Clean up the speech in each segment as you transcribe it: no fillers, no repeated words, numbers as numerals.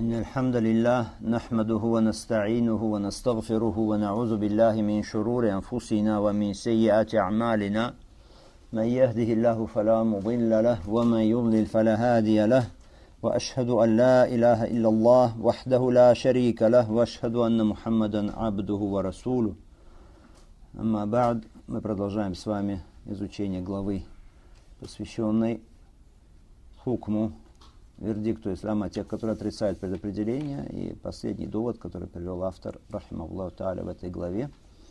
إن الحمد لله نحمده ونستعينه ونستغفره ونعوذ بالله من شرور أنفسنا ومن سيئات أعمالنا من يهده الله فلا مضل له ومن يضلل فلا هادي له وأشهد أن لا إله إلا الله وحده لا شريك له وأشهد أن محمدا عبده ورسوله. أما بعد, мы продолжаем с вами изучение главы, посвященной хукму, вердикту ислама тех, которые отрицают предопределение, и последний довод, который привел автор, рахимахуллаху тааля, в этой главе.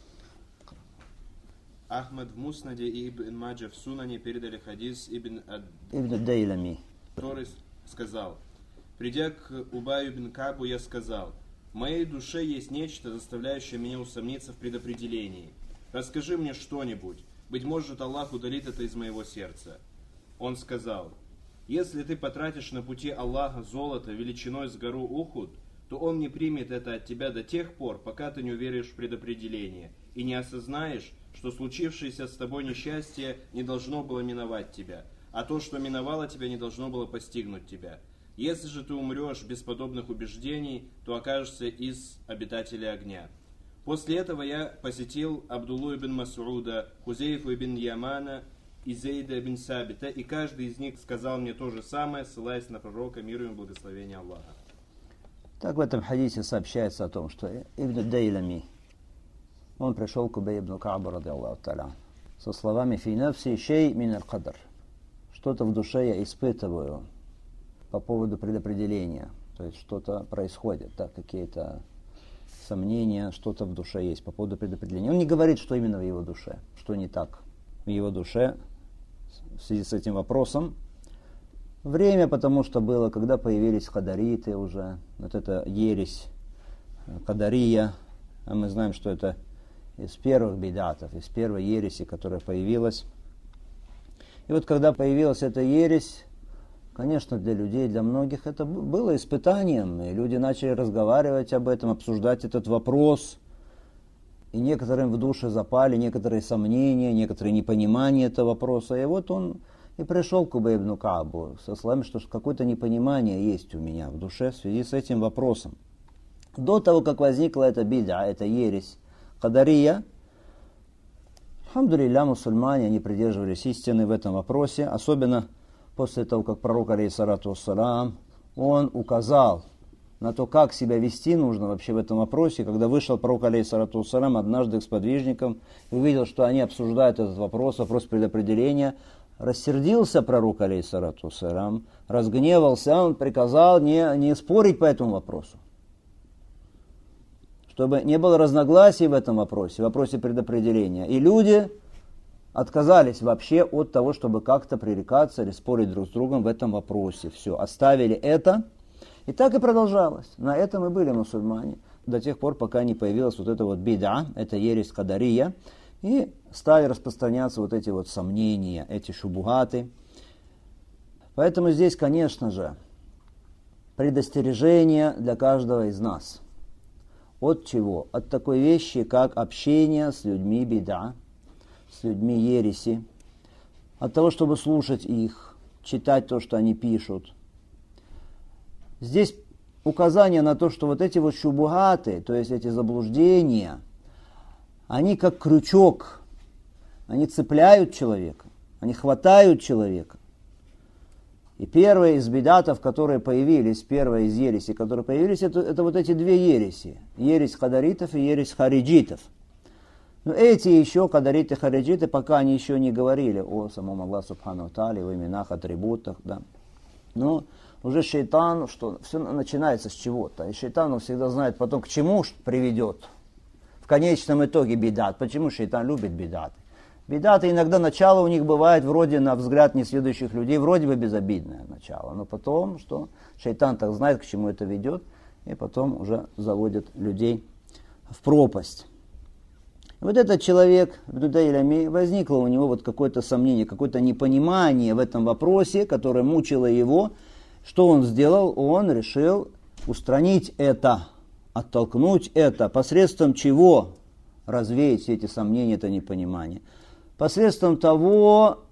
Ахмад в Муснаде и Ибн Маджа в Сунане передали хадис Ибн Дейлями, который сказал: придя к Убаю ибн Кабу, я сказал: в моей душе есть нечто, заставляющее меня усомниться в предопределении. Расскажи мне что-нибудь, быть может, Аллах удалит это из моего сердца. Он сказал: если ты потратишь на пути Аллаха золото величиной с гору Ухуд, то Он не примет это от тебя до тех пор, пока ты не уверуешь в предопределение и не осознаешь, что случившееся с тобой несчастье не должно было миновать тебя, а то, что миновало тебя, не должно было постигнуть тебя. Если же ты умрешь без подобных убеждений, то окажешься из обитателей огня. После этого я посетил Абдуллу ибн Мас'уда, Хузейфу ибн Ямана и Зейда ибн Сабита, и каждый из них сказал мне то же самое, ссылаясь на пророка, мир ему и благословение Аллаха. Так в этом хадисе сообщается о том, что Ибн Дейлями, он пришел к Убай ибн Каабу, радиаллаху та'аля, со словами «Фи нафси шей мин аль-кадр». Что-то в душе я испытываю по поводу предопределения. То есть что-то происходит, так, какие-то сомнения, что-то в душе есть по поводу предопределения. Он не говорит, что именно в его душе, что не так в его душе в связи с этим вопросом. Время, потому что было, когда появились кадариты уже, вот эта ересь кадария, а мы знаем, что это из первых бидатов, из первой ереси, которая появилась. И вот когда появилась эта ересь, конечно, для людей, для многих это было испытанием, и люди начали разговаривать об этом, обсуждать этот вопрос, и некоторым в душе запали некоторые сомнения, некоторые непонимания этого вопроса, и вот он и пришел к Убай ибн Каабу со словами, что какое-то непонимание есть у меня в душе в связи с этим вопросом. До того, как возникла эта бид'a, эта ересь кадария, алхамдулилля, мусульмане, они придерживались истины в этом вопросе, особенно после того, как пророк, алейхиссалату вассалам, он указал на то, как себя вести нужно вообще в этом вопросе. Когда вышел пророк, алейхиссалату вассалам, однажды к сподвижникам и увидел, что они обсуждают этот вопрос, вопрос предопределения, рассердился пророк, алейхиссалату вассалам, разгневался, он приказал не спорить по этому вопросу, чтобы не было разногласий в этом вопросе, в вопросе предопределения. И люди отказались вообще от того, чтобы как-то пререкаться или спорить друг с другом в этом вопросе. Все, оставили это. И так и продолжалось. На этом и были мусульмане до тех пор, пока не появилась вот эта вот бид'a, это ересь кадария, и стали распространяться вот эти вот сомнения, эти шубухаты. Поэтому здесь, конечно же, предостережение для каждого из нас. От чего? От такой вещи, как общение с людьми бид'a, с людьми ереси, от того, чтобы слушать их, читать то, что они пишут. Здесь указание на то, что вот эти вот шубухаты, то есть эти заблуждения, они как крючок, они цепляют человека, они хватают человека. И первые из бидатов, которые появились, первая из ересей, которые появились, это вот эти две ереси. Ересь кадаритов и ересь хариджитов. Но эти еще, кадариты, хариджиты, пока они еще не говорили о самом Аллахе Субхану Тааля, о именах, атрибутах, да. Но уже шейтан, что все начинается с чего-то. И шейтан, он всегда знает потом, к чему приведет. В конечном итоге бидат. Почему шейтан любит бидаты? Бидаты иногда начало у них бывает вроде, на взгляд несведущих людей, вроде бы безобидное начало. Но потом, что шейтан так знает, к чему это ведет, и потом уже заводит людей в пропасть. И вот этот человек, возникло у него вот какое-то сомнение, какое-то непонимание в этом вопросе, которое мучило его. Что он сделал? Он решил устранить это, оттолкнуть это, посредством чего развеять все эти сомнения, это непонимание. Посредством того,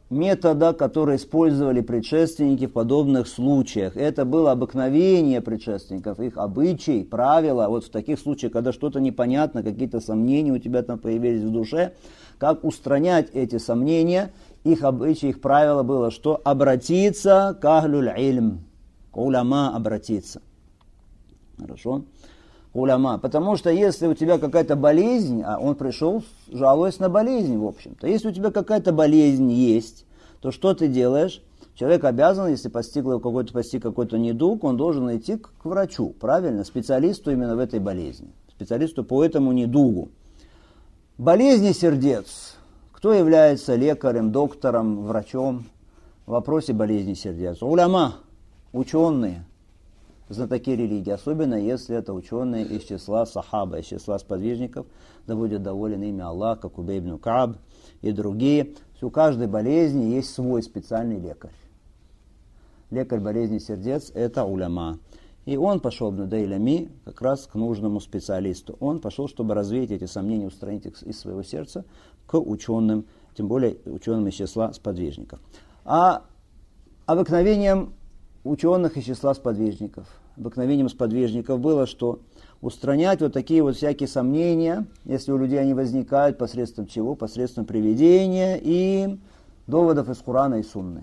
метода, который использовали предшественники в подобных случаях. Это было обыкновение предшественников, их обычаи, правила. Вот в таких случаях, когда что-то непонятно, какие-то сомнения у тебя там появились в душе, как устранять эти сомнения, их обычаи, их правило было, что обратиться к ахлюль ильм, к уляма обратиться. Хорошо? Уляма. Потому что если у тебя какая-то болезнь, а он пришел, жалуясь на болезнь, в общем-то. Если у тебя какая-то болезнь есть, то что ты делаешь? Человек обязан, если постиг какой-то недуг, он должен идти к врачу, правильно? Специалисту именно в этой болезни. Специалисту по этому недугу. Болезни сердец. Кто является лекарем, доктором, врачом в вопросе болезни сердец? Уляма, ученые. Знатоки религии, особенно если это ученые из числа сахаба, из числа сподвижников, да будет доволен ими Аллах, как Убей ибн Кааб и другие. У каждой болезни есть свой специальный лекарь. Лекарь болезни сердец – это уляма. И он пошел, Ибн Дайлями, как раз к нужному специалисту. Он пошел, чтобы развеять эти сомнения, устранить их из своего сердца, к ученым, тем более ученым из числа сподвижников. А обыкновением ученых из числа сподвижников. Обыкновением сподвижников было, что устранять вот такие вот всякие сомнения, если у людей они возникают, посредством чего? Посредством приведения им доводов из Корана и Сунны.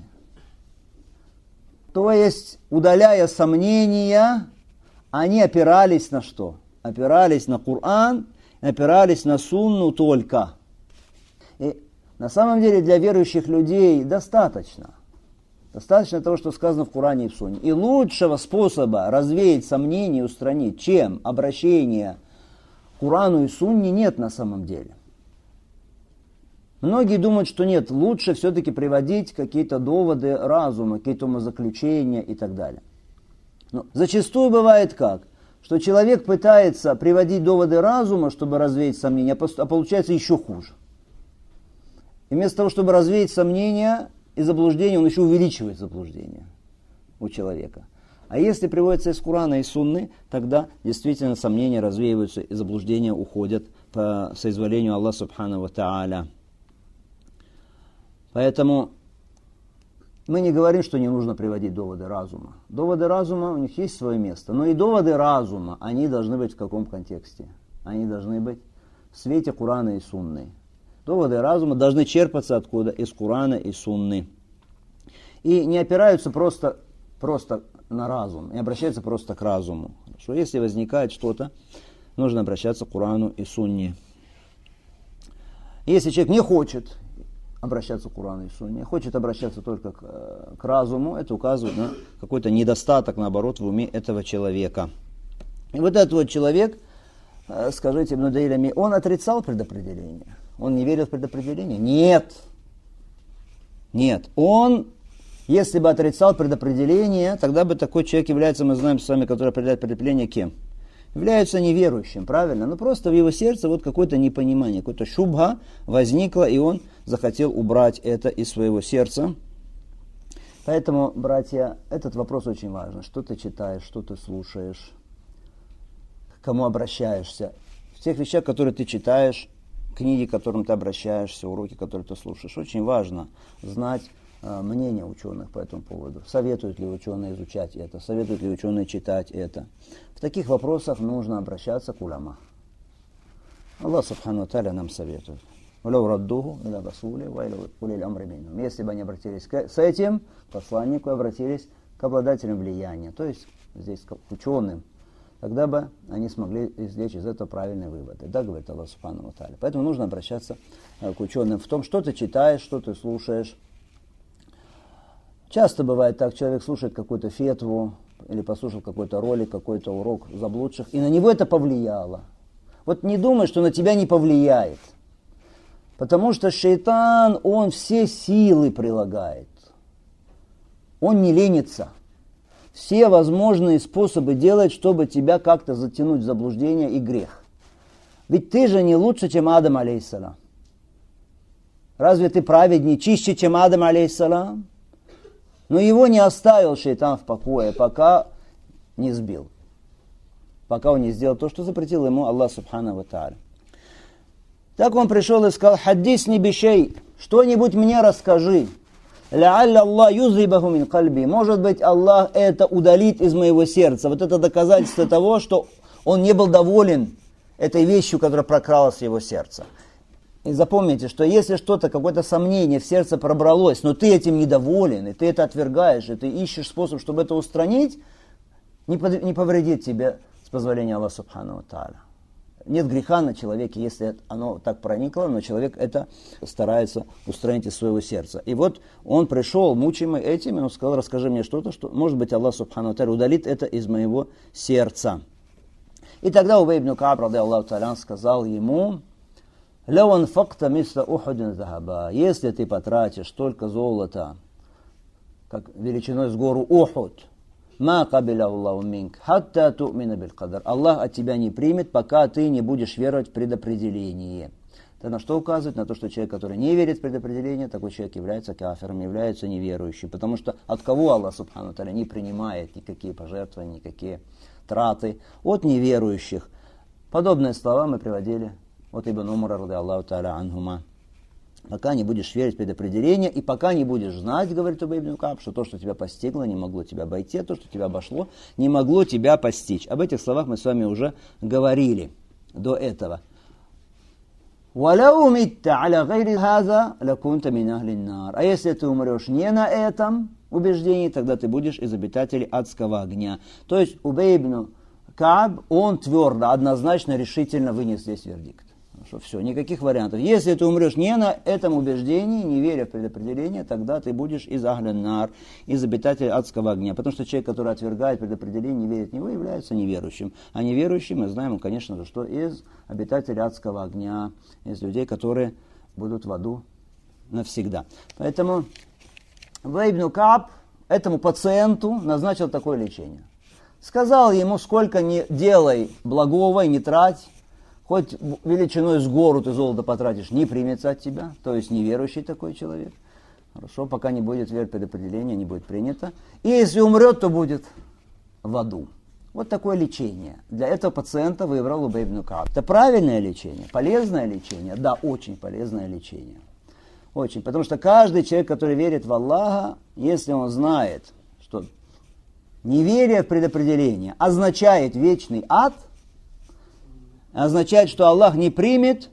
То есть, удаляя сомнения, они опирались на что? Опирались на Коран, опирались на Сунну только. И на самом деле для верующих людей достаточно того, что сказано в Коране и в Сунне. И лучшего способа развеять сомнения и устранить, чем обращение к Корану и Сунне, нет на самом деле. Многие думают, что нет, лучше все-таки приводить какие-то доводы разума, какие-то умозаключения и так далее. Но зачастую бывает как? Что человек пытается приводить доводы разума, чтобы развеять сомнения, а получается еще хуже. И вместо того, чтобы развеять сомнения и заблуждение, он еще увеличивает заблуждение у человека. А если приводится из Корана и Сунны, тогда действительно сомнения развеиваются и заблуждения уходят по соизволению Аллаха Субхану ва Тааля. Поэтому мы не говорим, что не нужно приводить доводы разума. Доводы разума, у них есть свое место. Но и доводы разума, они должны быть в каком контексте? Они должны быть в свете Корана и Сунны. Доводы разума должны черпаться откуда? Из Корана и Сунны. И не опираются просто на разум, не обращаются просто к разуму. Что если возникает что-то, нужно обращаться к Корану и Сунне. Если человек не хочет обращаться к Корану и Сунне, хочет обращаться только к разуму, это указывает на какой-то недостаток, наоборот, в уме этого человека. И вот этот вот человек, скажите, Ибн Дайлями, он отрицал предопределение? Он не верил в предопределение? Нет. Он, если бы отрицал предопределение, тогда бы такой человек является, мы знаем с вами, который определяет предопределение, кем? Является неверующим, правильно? Но просто в его сердце вот какое-то непонимание, какое-то шубха возникло, и он захотел убрать это из своего сердца. Поэтому, братья, этот вопрос очень важен. Что ты читаешь, что ты слушаешь, к кому обращаешься. В тех вещах, которые ты читаешь, книги, к которым ты обращаешься, уроки, которые ты слушаешь. Очень важно знать мнение ученых по этому поводу. Советуют ли ученые изучать это, советуют ли ученые читать это. В таких вопросах нужно обращаться к уляма. Аллах Субхану ва Тааля нам советует. Если бы они обратились с этим, к посланнику, обратились к обладателям влияния, то есть здесь к ученым, тогда бы они смогли извлечь из этого правильные выводы. Да, говорит Аллах Субхану ва Тааля. Поэтому нужно обращаться к ученым в том, что ты читаешь, что ты слушаешь. Часто бывает так, человек слушает какую-то фетву, или послушал какой-то ролик, какой-то урок заблудших, и на него это повлияло. Вот не думай, что на тебя не повлияет. Потому что шейтан, он все силы прилагает. Он не ленится. Все возможные способы делает, чтобы тебя как-то затянуть в заблуждение и грех. Ведь ты же не лучше, чем Адам, алейхиссалам. Разве ты праведнее, чище, чем Адам, алейхиссалам? Но его не оставил шейтан в покое, пока не сбил. Пока он не сделал то, что запретил ему Аллах Субхану ва Тааля. Так он пришел и сказал: «Хаддисни бишей, что-нибудь мне расскажи». «Ля'алля Аллах юзрибаху мин кальби». Может быть, Аллах это удалит из моего сердца. Вот это доказательство того, что он не был доволен этой вещью, которая прокралась в его сердце. И запомните, что если что-то, какое-то сомнение в сердце пробралось, но ты этим недоволен, и ты это отвергаешь, и ты ищешь способ, чтобы это устранить, не повредит тебе с позволения Аллаха Субхану ва Тааля. Нет греха на человеке, если оно так проникло, но человек это старается устранить из своего сердца. И вот он пришел, мучимый этим, и он сказал: расскажи мне что-то, что, может быть, Аллах Субхану ва Тааля удалит это из моего сердца. И тогда Убей ибн Кааб, ради Аллаху Тааля, сказал ему: «Ляу анфакта мисля ухудин захаба». Если ты потратишь столько золота, как величиной с гору Ухуд, «Ма кабиля Аллаху минк, хатта ту'мина бил кадар». Аллах от тебя не примет, пока ты не будешь веровать в предопределение. Это на что указывает? На то, что человек, который не верит в предопределение, такой человек является кафиром, является неверующим. Потому что от кого Аллах Субхану Тааля не принимает никакие пожертвования, никакие траты? От неверующих. Подобные слова мы приводили от Ибн Умара, ради Аллаху Тааля анхума. Пока не будешь верить в предопределение, и пока не будешь знать, говорит Убей ибн Кааб, что то, что тебя постигло, не могло тебя обойти, а то, что тебя обошло, не могло тебя постичь. Об этих словах мы с вами уже говорили до этого. А если ты умрешь не на этом убеждении, тогда ты будешь из обитателей адского огня. То есть Убей ибн Кааб, он твердо, однозначно, решительно вынес здесь вердикт. Что все, никаких вариантов. Если ты умрешь не на этом убеждении, не веря в предопределение, тогда ты будешь из ахлин-нар, из обитателей адского огня. Потому что человек, который отвергает предопределение, не верит в него, является неверующим. А неверующий, мы знаем, конечно же, что из обитателей адского огня, из людей, которые будут в аду навсегда. Поэтому Убей ибн Кааб этому пациенту назначил такое лечение. Сказал ему: сколько не делай благого и не трать, хоть величиной с гору ты золото потратишь, не примется от тебя, то есть неверующий такой человек. Хорошо, пока не будет веры предопределения, не будет принято. И если умрет, то будет в аду. Вот такое лечение. Для этого пациента выбрал Убей ибн Кааб. Это правильное лечение, полезное лечение? Да, очень полезное лечение. Очень. Потому что каждый человек, который верит в Аллаха, если он знает, что неверие в предопределение означает вечный ад, означает, что Аллах не примет,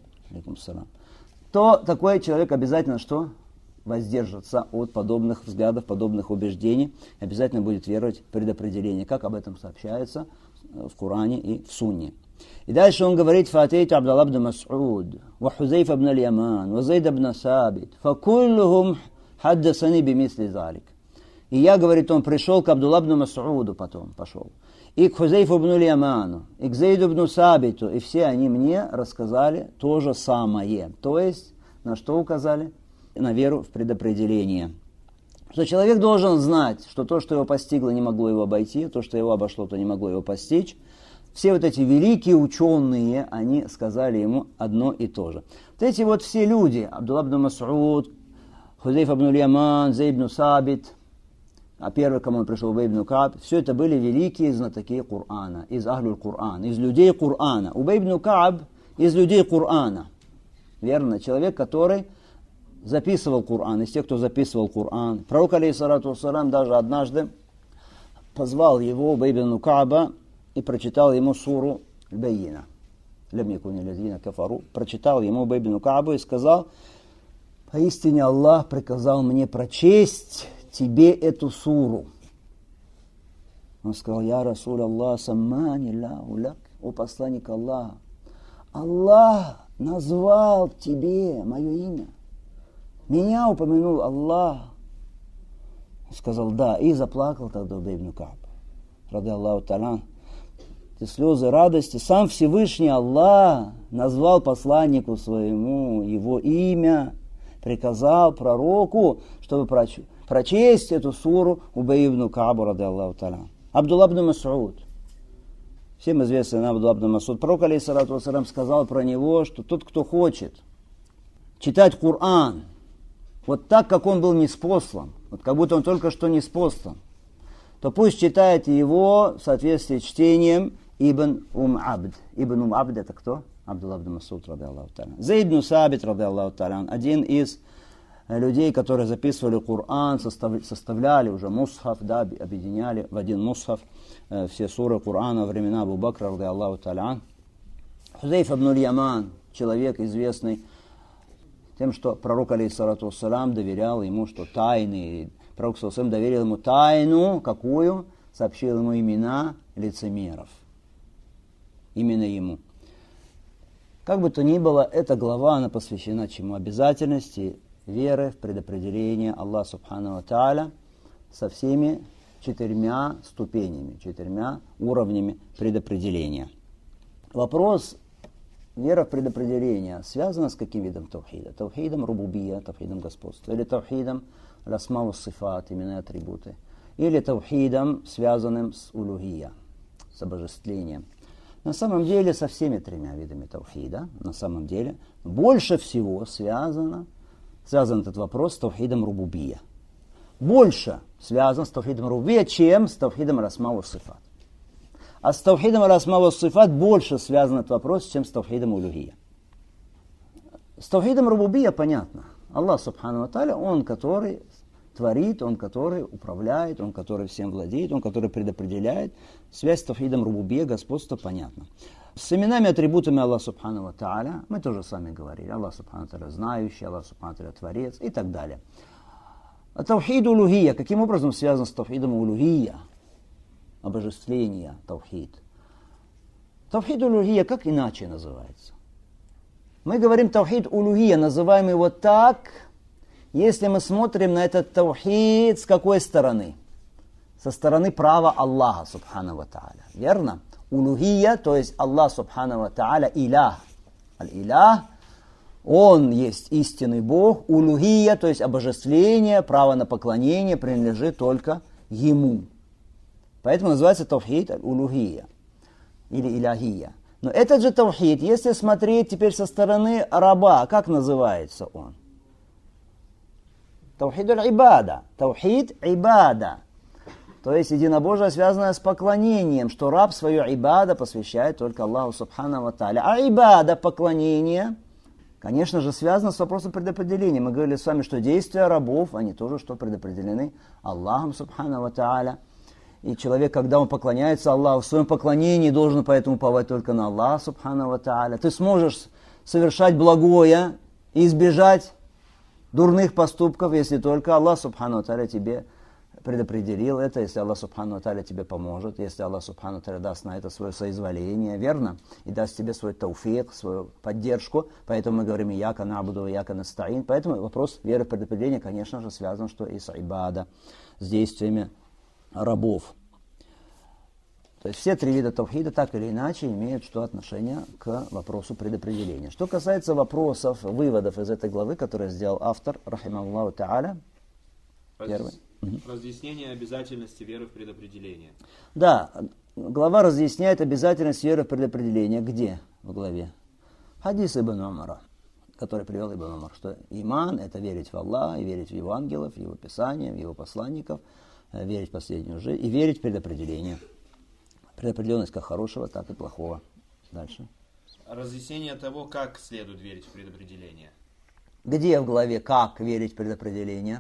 то такой человек обязательно что? Воздержится от подобных взглядов, подобных убеждений, обязательно будет веровать в предопределение, как об этом сообщается в Коране и в Сунне. И дальше он говорит: «Фатейт Абдаллах ибн Мас'уд, ва Хузейф ибн аль-Яман, ва Зайд ибн Сабит, факуллухум хаддасани бимисли залик». И я, говорит, он пришел к Абдуллаху ибн Мас'уду, потом пошел, и к Хузейфу ибн аль-Яману, и к Зайду ибн Сабиту, и все они мне рассказали то же самое. То есть, на что указали? На веру в предопределение. Что человек должен знать, что то, что его постигло, не могло его обойти, то, что его обошло, то не могло его постичь. Все вот эти великие ученые, они сказали ему одно и то же. Вот эти вот все люди, Абдуллах ибн Мас'уд, Хузейф ибн аль-Яман, Зайд ибн Сабит, а первый, кому он пришел, Убей ибн Кааб, все это были великие знатоки Корана, из Ахлюль Коран, из людей Корана. Убей ибн Кааб из людей Корана. Верно, человек, который записывал Коран, из тех, кто записывал Коран. Пророк, алейхиссалату вассалам, даже однажды позвал его, Убей ибн Кааба, и прочитал ему суру Аль-Байина. Лям якуни лазина кафару. Прочитал ему Убей ибн Каабу и сказал: поистине Аллах приказал мне прочесть тебе эту суру. Он сказал: я Расуль Аллах, саммани лаху лак, о посланник Аллаха, Аллах назвал тебе мое имя. Меня упомянул Аллах. Он сказал: да, и заплакал тогда Убей ибн Кааб. Ради Аллаху Та'аля. Эти слезы радости. Сам Всевышний Аллах назвал посланнику своему его имя, приказал пророку, чтобы прочесть эту суру Убей ибн Каабу, ради Аллаху Та'аля. Абдуллах ибн Мас'уд. Всем известный Абдуллах ибн Мас'уд. Пророк, алейхиссалату вассалам, сказал про него, что тот, кто хочет читать Коран вот так, как он был ниспослан, вот как будто он только что ниспослан, то пусть читает его в соответствии с чтением Ибн Абд. Ибн Абд это кто? Абдуллах ибн Мас'уд, ради Аллаху Та'аля. Зайд ибн Сабит, ради Аллаху Та'аля, один из людей, которые записывали Коран, составляли уже мусхаф, да, объединяли в один мусхаф все суры Корана во времена Абу Бакра, ради Аллаху та'аля. Хузейф ибн аль-Яман, человек известный тем, что пророк, алейхиссалату вассалям, доверял ему, что тайны, пророк саллаллаху доверил ему тайну, какую? Сообщил ему имена лицемеров. Именно ему. Как бы то ни было, эта глава, она посвящена чему? Обязательности веры в предопределение Аллаха Субхану ва Тааля со всеми 4 ступенями, 4 уровнями предопределения. Вопрос вера в предопределение связана с каким видом тавхида? Тавхидом рубубия, тавхидом господства, или тавхидом расма ва сифат, имена и атрибуты, или тавхидом, связанным с улухия, с обожествлением. На самом деле со всеми 3 видами тавхида, на самом деле, больше всего связан этот вопрос с тавхидом рубубия. Больше связан с тавхидом рубубия, чем с тавхидом расма ва сифат. А с тавхидом расма ва сифат больше связан этот вопрос, чем с тавхидом улухия. С тавхидом рубубия понятно. Аллах Субхану ва Тааля, Он, который творит, Он, который управляет, Он, который всем владеет, Он, который предопределяет. Связь с тавхидом рубубия, господства, понятно. С именами и атрибутами Аллаха Субхану ва Тааля мы тоже с вами говорили. Аллах Субхану ва Тааля знающий, Аллах Субхану ва Тааля творец и так далее. А тавхид улухия, каким образом связан с тавхидом улухия? Обожествление, тавхид. Тавхид улухия как иначе называется? Мы говорим тавхид улухия, называем его так, если мы смотрим на этот тавхид с какой стороны? Со стороны права Аллаха Субхану ва Тааля. Верно? Улухия, то есть Аллах Субхану ва Тааля, илях. Аль-илях, Он есть истинный Бог. Улухия, то есть обожествление, право на поклонение принадлежит только Ему. Поэтому называется тавхид улухия или иляхия. Но этот же тавхид, если смотреть теперь со стороны раба, как называется он? Тавхид аль-ибада. Тавхид ибада. То есть единобожие, связанное с поклонением, что раб свое ибада посвящает только Аллаху Субхану ва Тааля. А ибада, поклонение, конечно же, связано с вопросом предопределения. Мы говорили с вами, что действия рабов, они тоже что предопределены Аллахом Субхану ва Тааля. И человек, когда он поклоняется Аллаху, в своем поклонении должен поэтому уповать только на Аллаха Субхану ва Тааля. Ты сможешь совершать благое и избежать дурных поступков, если только Аллах Субхану ва Тааля тебе предопределил это, если Аллах Субхану ва Тааля тебе поможет, если Аллах Субхану ва Тааля даст на это свое соизволение, верно? И даст тебе свой тауфик, свою поддержку. Поэтому мы говорим «Ияка на'буду, ияка наста'ин». Поэтому вопрос веры в предопределение, конечно же, связан что и с ибада, с действиями рабов. То есть все 3 вида тавхида так или иначе имеют что отношение к вопросу предопределения. Что касается вопросов, выводов из этой главы, которые сделал автор, рахимахуллаху та'аля, первый. Разъяснение обязательности веры в предопределение. Да, глава разъясняет обязательность веры в предопределение. Где в главе? Хадис Ибн Умара, который привел Ибн Умар, что иман – это верить в Аллаха, и верить в Его ангелов, в Его Писания, в Его посланников, верить в последнюю жизнь и верить в предопределение. Предопределенность как хорошего, так и плохого. Дальше. Разъяснение того, как следует верить в предопределение. Где в главе «Как верить в предопределение»?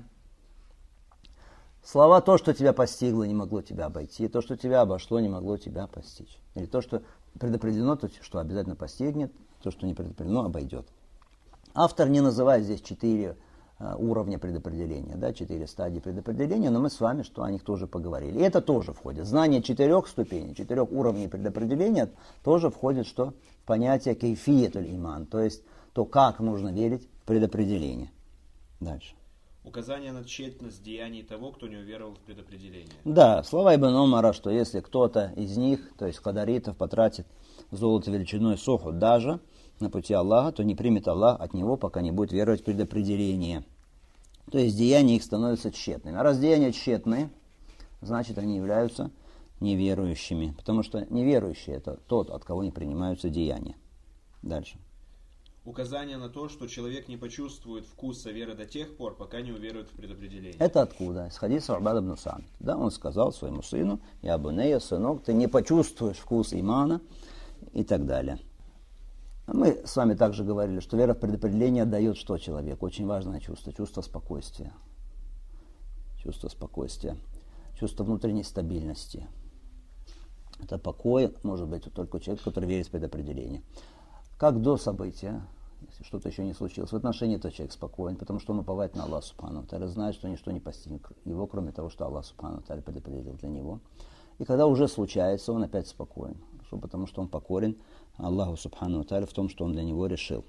Слова «то, что тебя постигло, не могло тебя обойти», «то, что тебя обошло, не могло тебя постичь». Или «то, что предопределено, то, что обязательно постигнет», «то, что не предопределено, обойдет». Автор не называет здесь 4 уровня предопределения, да, 4 стадии предопределения, но мы с вами что о них тоже поговорили. И это тоже входит. Знание 4 ступеней, 4 уровней предопределения тоже входит что? В понятие кейфиятуль иман, то есть то, как нужно верить в предопределение. Дальше. Указание на тщетность деяний того, кто не уверовал в предопределение. Да, слова Ибн Умара, что если кто-то из них, то есть кадаритов, потратит золото величиной соху даже на пути Аллаха, то не примет Аллах от него, пока не будет веровать в предопределение. То есть деяния их становятся тщетными. А раз деяния тщетные, значит они являются неверующими. Потому что неверующий – это тот, от кого не принимаются деяния. Дальше. Указание на то, что человек не почувствует вкуса веры до тех пор, пока не уверует в предопределение. Это откуда? Из хадиса Убада ибн Самит. Да, он сказал своему сыну: «Я бунейя, сынок, ты не почувствуешь вкус имана» и так далее. Мы с вами также говорили, что вера в предопределение дает что человеку? Очень важное чувство. Чувство спокойствия. Чувство спокойствия. Чувство внутренней стабильности. Это покой может быть только у человека, который верит в предопределение. Как до события, если что-то еще не случилось, в отношении этого человек спокоен, потому что он уповает на Аллаха Субхану ва Тааля, знает, что ничто не постигнет его, кроме того, что Аллах Субхану ва Тааля предопределил для него. И когда уже случается, он опять спокоен, потому что он покорен Аллаху Субхану ва Тааля в том, что он для него решил.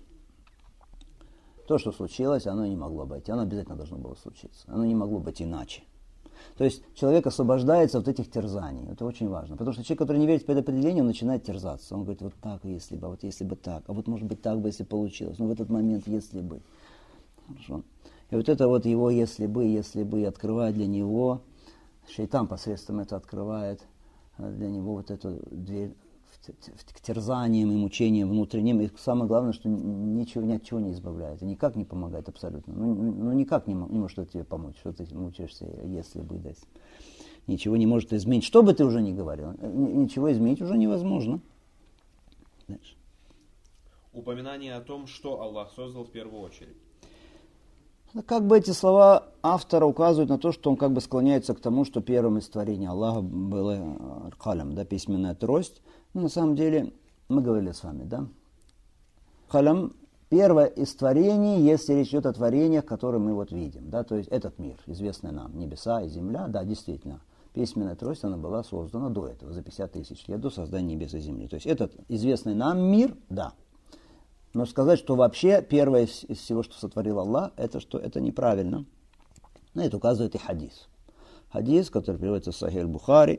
То, что случилось, оно не могло быть, оно обязательно должно было случиться, оно не могло быть иначе. То есть человек освобождается от этих терзаний. Это очень важно. Потому что человек, который не верит в предопределение, он начинает терзаться. Он говорит, вот так, если бы, а вот если бы так, а вот может быть так бы, если получилось. Но в этот момент, если бы. Хорошо. И вот это вот его если бы, открывает для него, шейтан посредством это открывает для него вот эту дверь к терзаниям и мучениям внутренним. И самое главное, что ничего, ни от чего не избавляет. И никак не помогает абсолютно. Ну никак не может это тебе помочь, что ты мучаешься, если бы, да. Ничего не может изменить. Что бы ты уже ни говорил, ничего изменить уже невозможно. Дальше. Упоминание о том, что Аллах создал в первую очередь. Как бы эти слова автора указывают на то, что он как бы склоняется к тому, что первым из творений Аллаха было калям, да, письменная трость. Но на самом деле, мы говорили с вами, да, калям первое из творений, если речь идет о творениях, которые мы вот видим, да, то есть этот мир, известный нам, небеса и земля, да, действительно, письменная трость, она была создана до этого, за 50 тысяч лет до создания небес и земли. То есть этот известный нам мир, да. Но сказать, что вообще первое из всего, что сотворил Аллах, это что это неправильно. На это указывает и хадис. Хадис, который приводится в Сахих Бухари.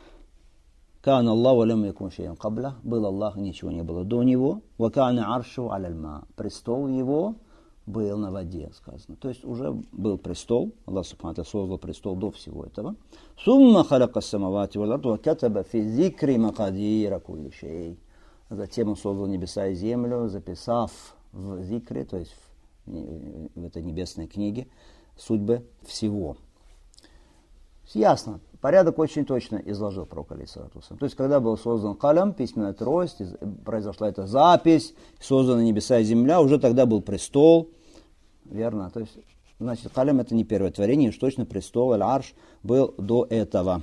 Кан Аллаху лям якун шей'ан кабля. Был Аллах, ничего не было до него. Ва кана аршу аляль ма. Престол его был на воде, сказано. То есть уже был престол. Аллах Субхану ва Тааля создал престол до всего этого. Сумма халяка самавати вал арду ва катаба фи зикри макадира кулли шей. Затем он создал небеса и землю, записав в зикре, то есть в этой небесной книге, судьбы всего. Ясно. Порядок очень точно изложил пророк алейхиссалату вассалям. То есть, когда был создан калям, письменная трость, произошла эта запись, созданы небеса и земля, уже тогда был престол. Верно. То есть, значит, калям это не первое творение, уж точно престол, аль-арш был до этого.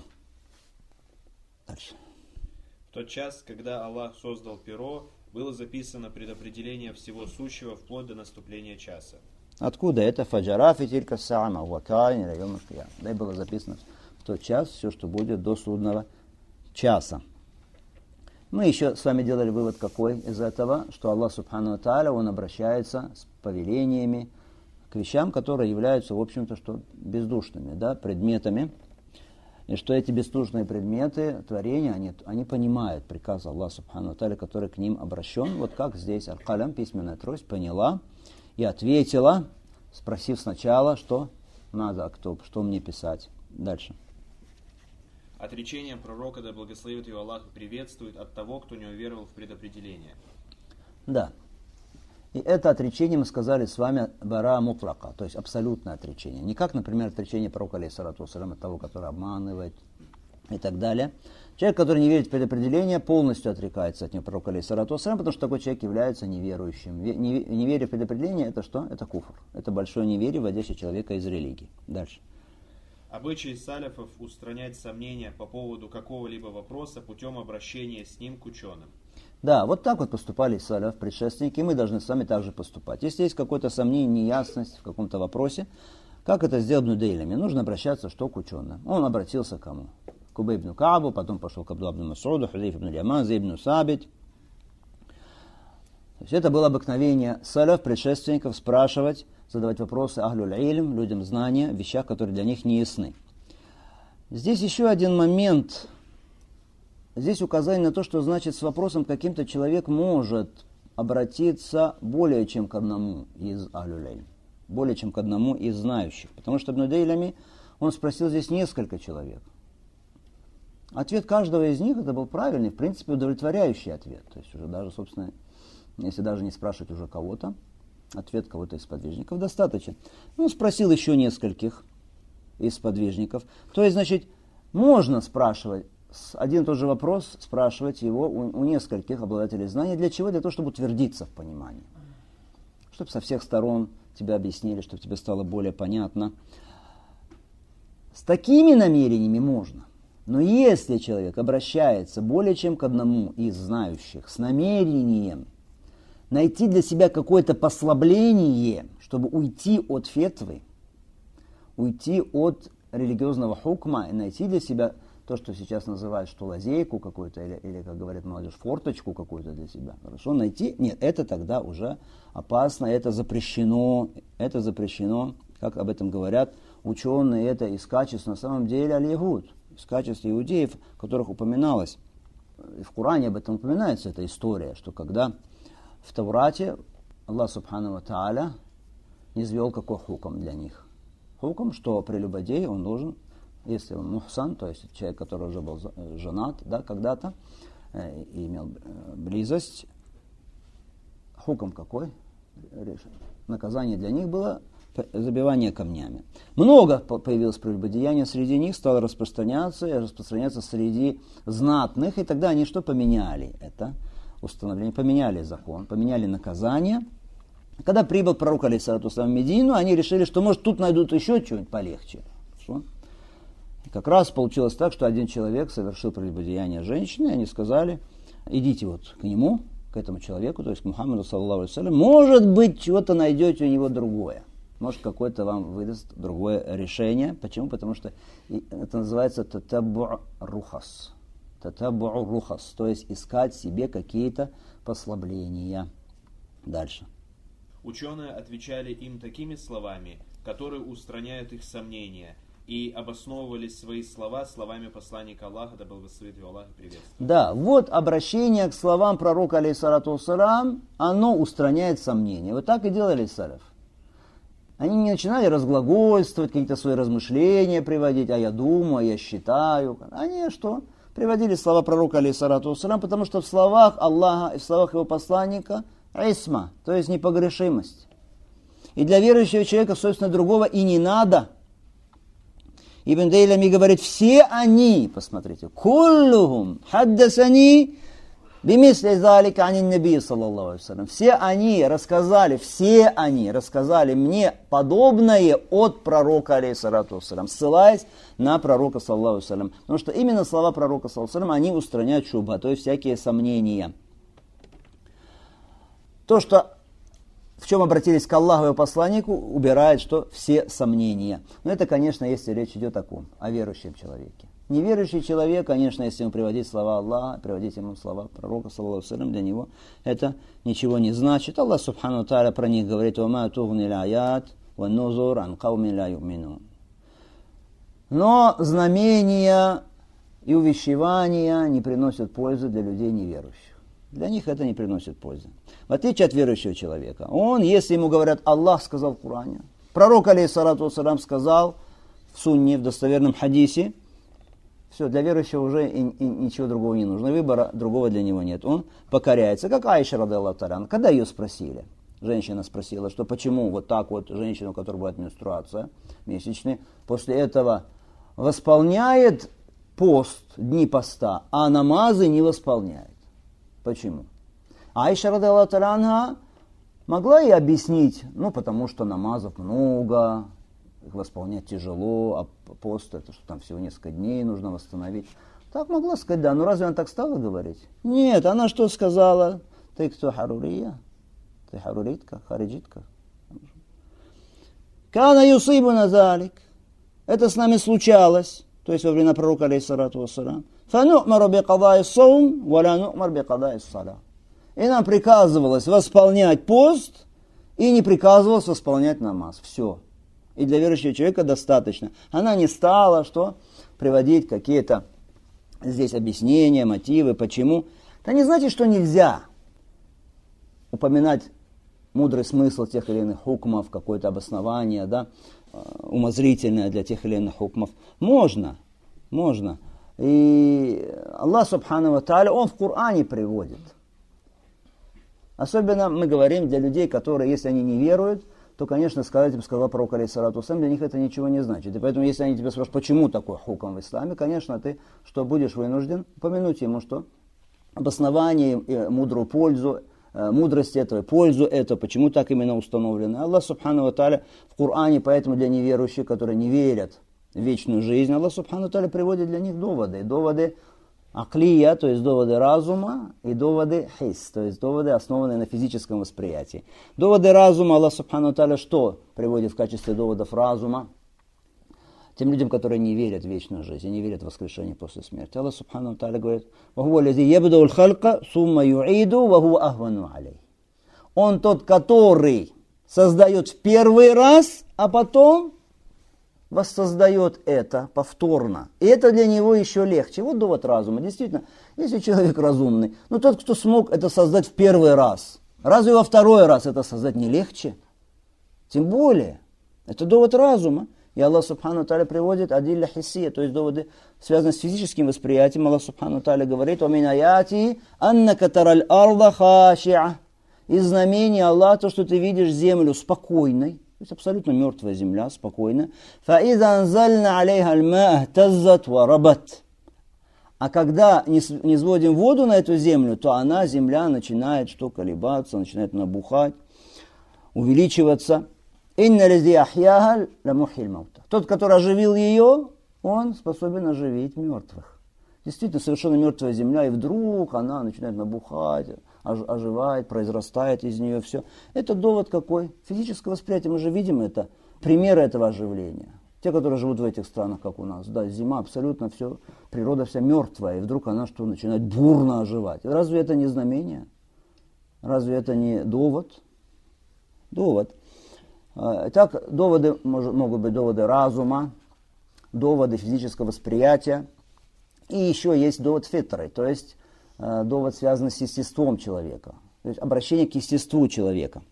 Дальше. В тот час, когда Аллах создал перо, было записано предопределение всего сущего вплоть до наступления часа. Откуда это? Фаджара фитилька саама вакайн район кия. Да, было записано в тот час все, что будет до судного часа. Мы еще с вами делали вывод какой из этого, что Аллах Субхану ва Тааля, он обращается с повелениями к вещам, которые являются, в общем-то, что бездушными, да, предметами. И что эти бездушные предметы, творения, они понимают приказ Аллаха Субхану ва Тааля, который к ним обращен. Вот как здесь аль-калям, письменная трость, поняла и ответила, спросив сначала, что надо, что мне писать. Дальше. Отречением пророка, да благословит его Аллах и приветствует, от того, кто не уверовал в предопределение. Да. И это отречение мы сказали с вами бара мутлака, то есть абсолютное отречение. Не как, например, отречение пророка алейхиссалату вассалям от того, который обманывает и так далее. Человек, который не верит в предопределение, полностью отрекается от него пророка алейхиссалату вассалям, потому что такой человек является неверующим. Неверие в предопределение это что? Это куфр. Это большое неверие, вводящее человека из религии. Дальше. Обычай саляфов устранять сомнения по поводу какого-либо вопроса путем обращения с ним к ученым. Да, вот так вот поступали саляф, предшественники, и мы должны с вами также поступать. Если есть какое-то сомнение, неясность в каком-то вопросе, как это сделал Ибн Дейлями? Нужно обращаться что к ученым. Он обратился к кому? К Убей ибн Каабу, потом пошел к Абдуллаху ибн Мас'уду, Хузайфа ибн Яман, Зейд ибн Сабит. То есть это было обыкновение саляф, предшественников, спрашивать, задавать вопросы ахлюль илм, людям знания, вещах, которые для них не ясны. Здесь еще один момент. Здесь указание на то, что значит с вопросом каким-то человек может обратиться более чем к одному из ахлюль илм, более чем к одному из знающих. Потому что Ибн Дейлями, он спросил здесь несколько человек. Ответ каждого из них это был правильный, в принципе, удовлетворяющий ответ. То есть уже даже, собственно, если даже не спрашивать уже кого-то, ответ кого-то из сподвижников достаточен. Он спросил еще нескольких из сподвижников. То есть, значит, можно спрашивать один и тот же вопрос спрашивать его у нескольких обладателей знаний. Для чего? Для того, чтобы утвердиться в понимании. Чтобы со всех сторон тебе объяснили, чтобы тебе стало более понятно. С такими намерениями можно. Но если человек обращается более чем к одному из знающих с намерением найти для себя какое-то послабление, чтобы уйти от фетвы, уйти от религиозного хукма и найти для себя то, что сейчас называют, что лазейку какую-то, или, как говорят молодежь, форточку какую-то для себя. Хорошо, найти? Нет, это тогда уже опасно, это запрещено, как об этом говорят ученые, это из качеств, на самом деле, аль-ягуд, из качеств иудеев, о которых упоминалось. И в Коране об этом упоминается эта история, что когда в Таврате Аллах Субхану ва Тааля низвел какой хукм для них. Хукм, что прелюбодей, он должен, если он мухсан, то есть человек, который уже был женат, да, когда-то, и имел близость, хукм какой? Наказание для них было забивание камнями. Много появилось прелюбодеяния среди них, стало распространяться среди знатных, и тогда они что поменяли? Это установление, поменяли закон, поменяли наказание. Когда прибыл пророк алейхиссалату вассалам в Медину, они решили, что может тут найдут еще что-нибудь полегче. И как раз получилось так, что один человек совершил прелюбодеяние женщины, и они сказали, идите вот к нему, к этому человеку, то есть к Мухаммаду саллаллаху алейхи вассалям, может быть, чего-то найдете у него другое. Может, какое-то вам выдаст другое решение. Почему? Потому что это называется татаббу рухас. Татаббу рухас, то есть искать себе какие-то послабления. Дальше. Ученые отвечали им такими словами, которые устраняют их сомнения, и обосновывали свои слова словами посланника Аллаха, да благословит его Аллах и приветствует. Да, вот обращение к словам пророка, алейхиссалату вассалям, оно устраняет сомнения. Вот так и делали салаф. Они не начинали разглагольствовать, какие-то свои размышления приводить, а я думаю, а я считаю. Они что? Приводили слова пророка, алейхиссалату вассалям, потому что в словах Аллаха и в словах его посланника исма, то есть непогрешимость. И для верующего человека, собственно, другого и не надо. Ибн Дейлями говорит, все они, посмотрите, куллухум хаддасани бимисли залика анин наби саллаллаху алейхи вассалям. Все они рассказали мне подобное от пророка, алейхиссалату вассалям, ссылаясь на пророка, саллаллаху алейхи вассалям. Потому что именно слова пророка, саллаллаху алейхи вассалям, они устраняют шубха, то есть всякие сомнения. То, что в чем обратились к Аллаху и его посланнику, убирает, что все сомнения. Но это, конечно, если речь идет о ком? О верующем человеке. Неверующий человек, конечно, если ему приводить слова Аллаха, приводить ему слова пророка, саллаллаху алейхи вассалям, для него это ничего не значит. Аллах субхану ва тааля про них говорит: «Вама тугни л-аят ва нузур ан каумин ла юминун». Но знамения и увещевания не приносят пользы для людей неверующих. Для них это не приносит пользы. В отличие от верующего человека. Он, если ему говорят, Аллах сказал в Коране, пророк, алейхиссалату вассалям, сказал в сунне, в достоверном хадисе, все, для верующего уже и ничего другого не нужно. Выбора другого для него нет. Он покоряется. Как Аиша, радиаллаху та'аля, когда ее спросили, женщина спросила, что почему вот так вот женщина, у которой бывает менструация месячная, после этого восполняет пост, дни поста, а намазы не восполняет. Почему? Аиша, радиаллаху та'аля, могла и объяснить, потому что намазов много, их восполнять тяжело, а пост это что там всего несколько дней нужно восстановить. Так могла сказать, да, но разве она так стала говорить? Нет, она что сказала? Ты кто, харурия? Ты харуритка, хариджитка? Кана юсибуна залик. Это с нами случалось, то есть во время пророка, алейхиссалату вассалям. Фану'мару бикадай саум, валя ну'мар бикадай ссаля. И нам приказывалось восполнять пост, и не приказывалось восполнять намаз. Все. И для верующего человека достаточно. Она не стала, приводить какие-то здесь объяснения, мотивы, почему. Это не значит, что нельзя упоминать мудрый смысл тех или иных хукмов, какое-то обоснование, умозрительное для тех или иных хукмов. Можно. И Аллах субхану ва тааля, Он в Коране приводит. Особенно мы говорим для людей, которые, если они не веруют, то, конечно, сказать им, сказал пророк, алейхиссалату вассалям, для них это ничего не значит. И поэтому, если они тебя спрашивают, почему такой хукм в исламе, конечно, ты что будешь вынужден упомянуть ему, что обоснование и мудрую пользу, мудрость этого, пользу этого, почему так именно установлено. Аллах Субхану ва Тааля в Коране, поэтому для неверующих, которые не верят в вечную жизнь, Аллах Субхану ва Тааля приводит для них доводы. Доводы аклия, то есть доводы разума, и доводы хис, то есть доводы, основанные на физическом восприятии. Доводы разума Аллах Субхану ва Тааля что приводит в качестве доводов разума? Тем людям, которые не верят в вечную жизнь, не верят в воскрешение после смерти. Аллах Субхану ва Тааля говорит: Он тот, который создает в первый раз, а потом воссоздает это повторно. И это для него еще легче. Вот довод разума. Действительно, если человек разумный, но тот, кто смог это создать в первый раз, разве во второй раз это создать не легче? Тем более, это довод разума. И Аллах Субхану Тааля приводит адилля хиссия, то есть доводы, связанные с физическим восприятием. Аллах Субхану Тааля говорит: «Вамин аяти аннака тараль арда хашиа». Из знамений Аллаха то, что ты видишь землю спокойной, то есть абсолютно мертвая земля, спокойная. «Фаиза анзальна алейха аль-ма ахтаззат ва рабат». А когда не сводим воду на эту землю, то она, земля, начинает что колебаться, начинает набухать, увеличиваться. «Инна лази ахьяха ламухиль маута». Тот, который оживил ее, он способен оживить мертвых. Действительно, совершенно мертвая земля, и вдруг она начинает набухать, оживает, произрастает из нее все. Это довод какой? Физическое восприятие, мы же видим это, примеры этого оживления. Те, которые живут в этих странах, как у нас, да, зима абсолютно все, природа вся мертвая, и вдруг она что, начинает бурно оживать. Разве это не знамение? Разве это не довод? Довод. Итак, доводы могут быть доводы разума, доводы физического восприятия. И еще есть довод фитры, то есть довод, связанный с естеством человека, то есть обращение к естеству человека.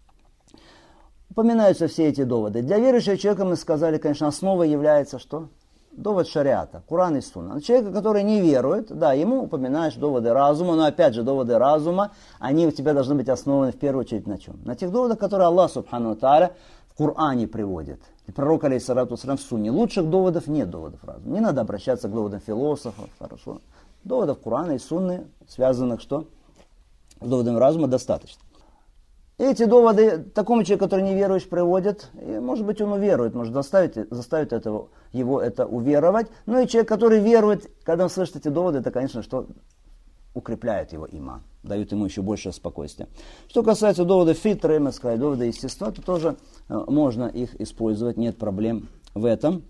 Упоминаются все эти доводы. Для верующего человека, мы сказали, конечно, основой является что? Довод шариата, Куран и Сунна. Человека, который не верует, да, ему упоминаешь доводы разума, но опять же, доводы разума, они у тебя должны быть основаны в первую очередь на чем? На тех доводах, которые Аллах Субхану ва Тааля в Коране приводит. И пророк, алейхиссалату вассалям, в Сунне. Лучших доводов нет доводов разума. Не надо обращаться к доводам философов, хорошо. Доводов Корана и Сунны, связанных что? С доводами разума, достаточно. Эти доводы такому человеку, который не верующий, приводят, и, может быть, он уверует, может заставить его это уверовать. Но и человек, который верует, когда он слышит эти доводы, это, конечно, что укрепляет его иман, дают ему еще больше спокойствия. Что касается доводов фитры, мы сказали, доводы естества, то тоже можно их использовать, нет проблем в этом.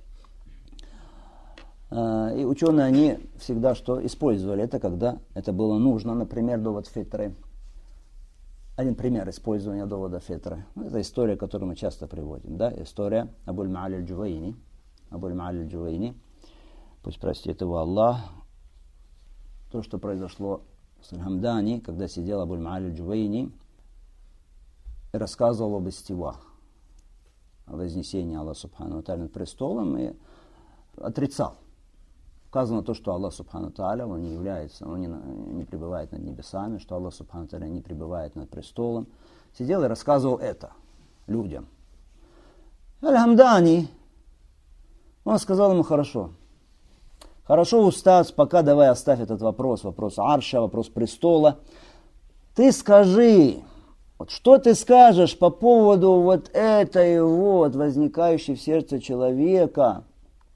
И ученые, они всегда что использовали это, когда это было нужно. Например, довод фитры. Один пример использования довода фитры. Это история, которую мы часто приводим. Да? История Абуль-Ма'аль аль-Джувайни. Абуль-Ма'аль аль-Джувайни. Пусть простит его Аллах. То, что произошло с Аль-Хамдани, когда сидел Абуль-Ма'аль аль-Джувайни и рассказывал об истивах, о вознесении Аллаха Субхану ва Тааля над престолом, и отрицал. Указано то, что Аллах Субхану ва Тааля, он не является, он не пребывает над небесами, что Аллах Субхану ва Тааля не пребывает над престолом. Сидел и рассказывал это людям. Аль-Хамдани, он сказал ему: хорошо, устаз, пока давай оставь этот вопрос арша, вопрос престола. Ты скажи, вот что ты скажешь по поводу вот этой вот возникающей в сердце человека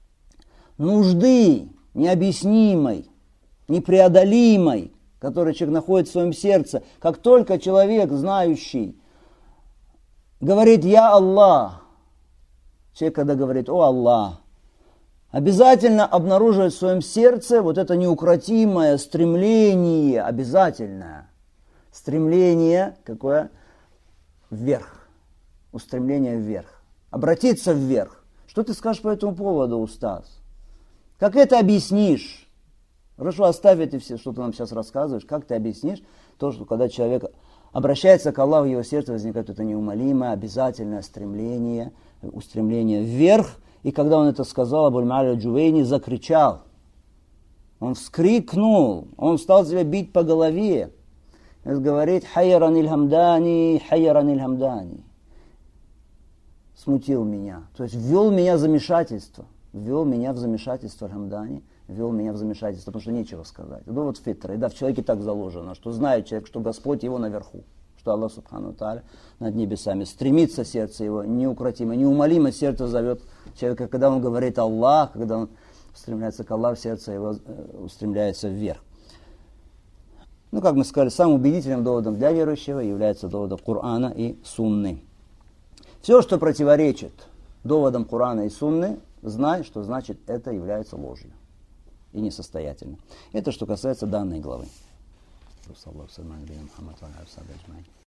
нужды необъяснимой, непреодолимой, которую человек находит в своем сердце. Как только человек, знающий, говорит «Я Аллах», человек, когда говорит «О Аллах», обязательно обнаруживает в своем сердце вот это неукротимое стремление, обязательное стремление какое? Вверх. Устремление вверх. Обратиться вверх. Что ты скажешь по этому поводу, устаз? Как это объяснишь? Хорошо, оставь это все, что ты нам сейчас рассказываешь. Как ты объяснишь то, что когда человек обращается к Аллаху, в его сердце возникает это неумолимое, обязательное стремление, устремление вверх. И когда он это сказал, Абуль-Ма'аль аль-Джувайни закричал. Он вскрикнул, он стал себя бить по голове. Он говорит: «Хайяран иль-Хамдани, хайяран иль-Хамдани». смутил меня. То есть ввел меня в замешательство. Ввел меня в замешательство Аль-Хамдани. Ввел меня в замешательство, потому что нечего сказать. Это вот фитры. Да, в человеке так заложено, что знает человек, что Господь его наверху. Что Аллах Субхану Тааля над небесами. Стремится сердце его неукротимо, неумолимо сердце зовет человека. Когда он говорит Аллах, когда он устремляется к Аллаху, сердце его устремляется вверх. Ну, как мы сказали, самым убедительным доводом для верующего является доводом Корана и Сунны. Все, что противоречит доводам Корана и Сунны, знай, что значит это является ложью и несостоятельным. Это что касается данной главы.